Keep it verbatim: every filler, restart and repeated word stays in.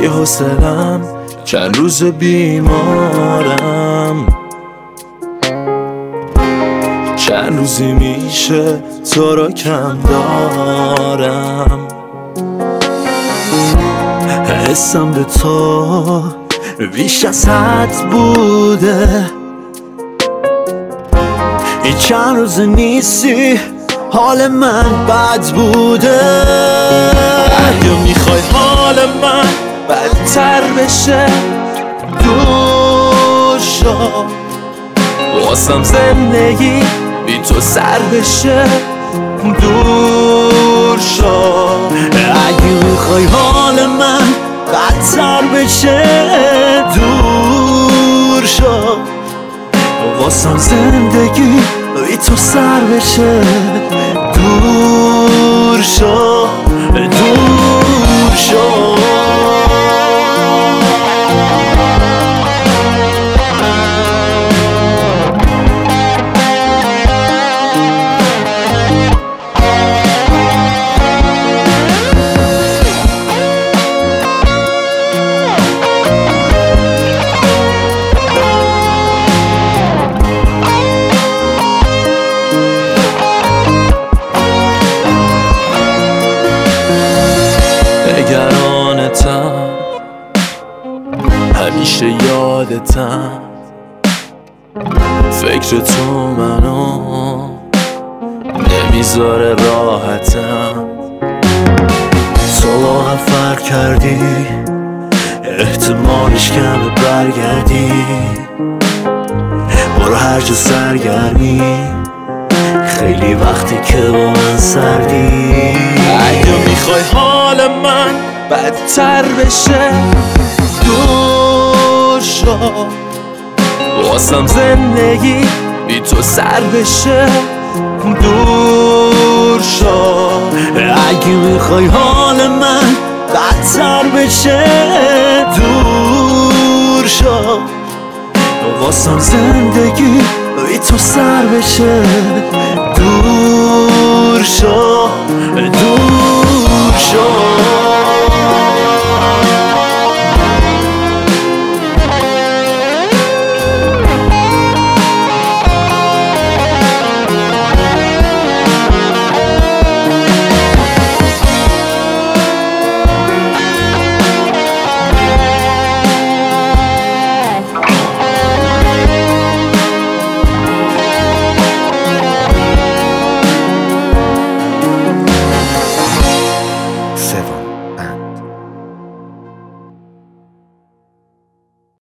بی حوصله‌ام، چند روز بیمارم. چند روزی میشه تو رو کم دارم. حسم به تو بیش از حد بوده. این چند روز نیستی، حال من بد بوده. اگه میخوای حال من بدتر بشه، دور شو. واسم زندگی بی تو سر بشه، دور شو. اگه میخوای حال من بدتر بشه، دور شو. واسم زندگی بی تو سر بشه، دور شو، دور شو. نگرانتم، همیشه یادتم. فکر تو منو نمیذاره راحتم. تو واقعا فرق کردی، احتمالش کمه برگردی. برو هر جا سرگرمی، خیلی وقتی که با من سردی. اگه میخوای حال من بدتر بشه، دور شو. واسم زندگی بی تو سر بشه، دور شو. اگه میخوای حال من بدتر بشه، دور شو. واسم زندگی بی تو سر بشه، دور شو، دور شو.